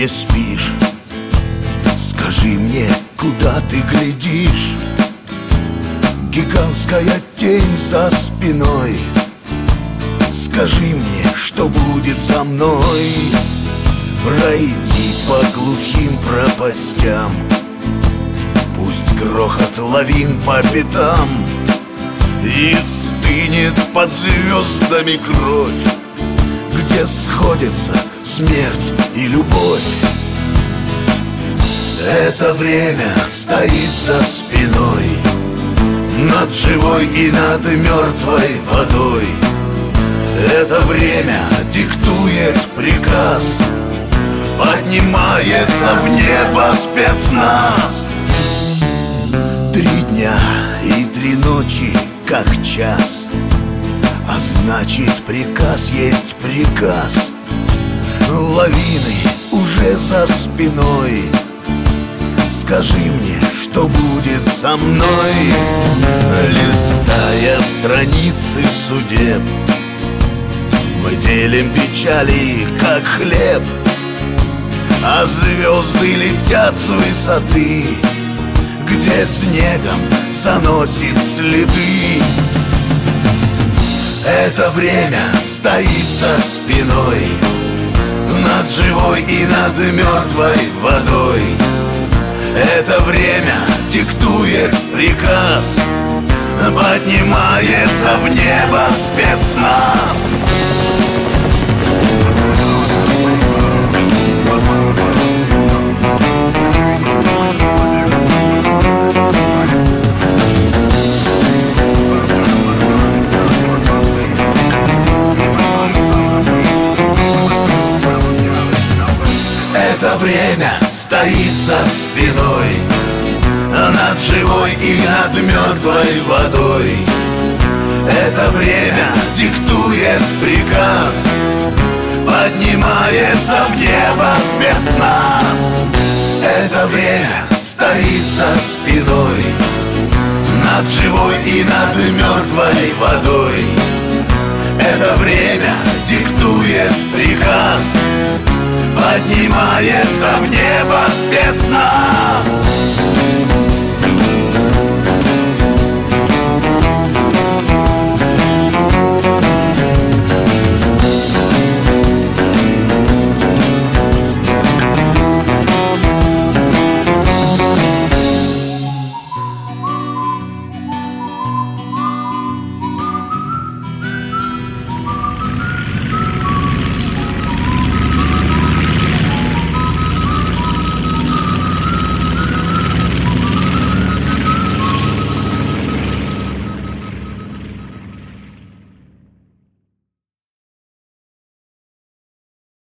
не спишь. Скажи мне, куда ты глядишь? Гигантская тень за спиной. Скажи мне, что будет со мной? Пройти по глухим пропастям, пусть грохот лавин по пятам, и стынет под звездами кровь, где сходятся смерть и любовь. Это время стоит за спиной, над живой и над мертвой водой. Это время диктует приказ, поднимается в небо спецназ. 3 дня и 3 ночи, как час, а значит, приказ есть приказ. Лавины уже за спиной. Скажи мне, что будет со мной? Листая страницы судеб, мы делим печали, как хлеб, а звезды летят с высоты, где снегом заносит следы. Это время стоит за спиной, над живой и над мертвой водой. Это время диктует приказ, поднимается в небо спецназ. Это время стоит за спиной, над живой и над мертвой водой. Это время диктует приказ, поднимается в небо спецназ. Это время стоит за спиной, над живой и над мертвой водой. Это время диктует приказ, поднимается в небо спецназ.